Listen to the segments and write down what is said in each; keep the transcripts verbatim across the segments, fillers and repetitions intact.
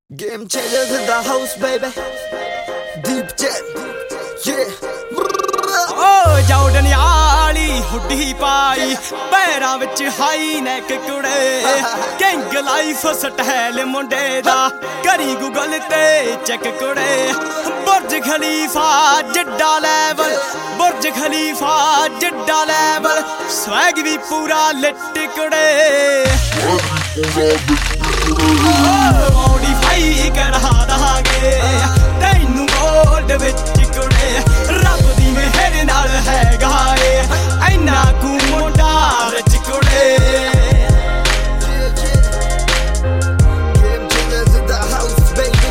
Game changers in the house, baby. Deep jet, yeah. Oh, Jordan yaali huddi pai, पैरां विच high neck कुड़े, King life style मुंडे दा, करी Google ते check कुड़े, Burj Khalifa जिड्डा level, Burj Khalifa जिड्डा level, swag भी पूरा लिट कुड़े, मॉडिफाई करा दांगे, तैनू गोल्ड विच कुड़े, रब दी मेहर नाल हैगा ए, ऐना कू मुंडा रच कुड़े। Game changers in the house, baby.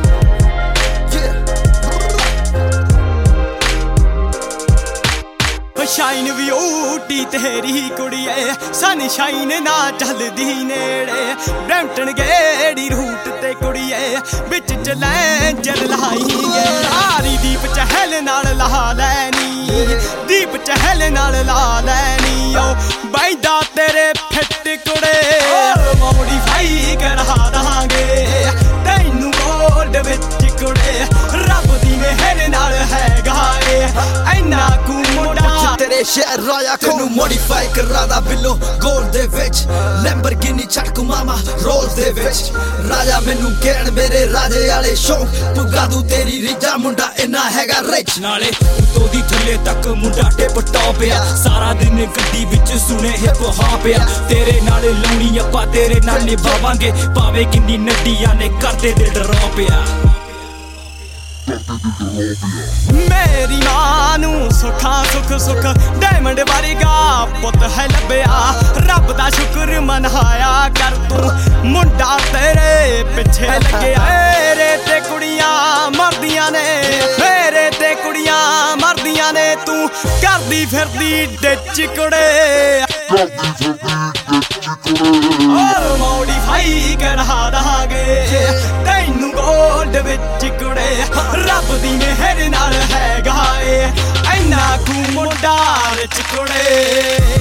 Shine beauty तेरी कुड़िए सनशाइन ना चलदी नेड़े ब्रैम्पटन गेड़ी रूट ते कुड़िए बिच चैलेंजर लाइए सारी दीप चहल नाल ला लैनी दीप चहल नाल ला लैनी ओ बैदा तेरे फिट कुड़े मॉडिफाई करा दांगे तैनू गोल्ड विच कुड़े रब दी मेहर नाल हैगा ए ऐना कू मुंडा तेरे शहर राया तेनू मॉडिफाई करा दा बिलो गोल्ड दे विच लैम्बोर्गिनी चढ़ मामा रोल्स दे विच राजा मैनू कहण मेरे राजे वाले शौक पुगा दू तेरी रीजा मुंडा इन्ना हैगा रिच नाले उतो दी थल्ले तक मुंडा टिप टॉप आ सारा दिन गड्डी विच सुने हिप हॉप आ तेरे नाल लाउणी अप्पा तेरे नाल निभावांगे भावे किन्नी नड्डियां ने करदे दिल ड्रॉप आ मेरी मां नू सुखा सुख सुख डायमंड वर्गा पुत है लभया रब दा शुक्र मनाया कर तू मुंडा तेरे पिछे लगे मेरे ते कुड़ियां मरदियां ने मेरे ते कुड़ियां मरदियां ने तू करदी फिरदी डिच कुड़े मॉडिफाई करा दांगे तैनू गोल्ड विच कुड़े रब दी मेहर नाल हैगा ए ऐना कू मुंडा रिच कुड़े।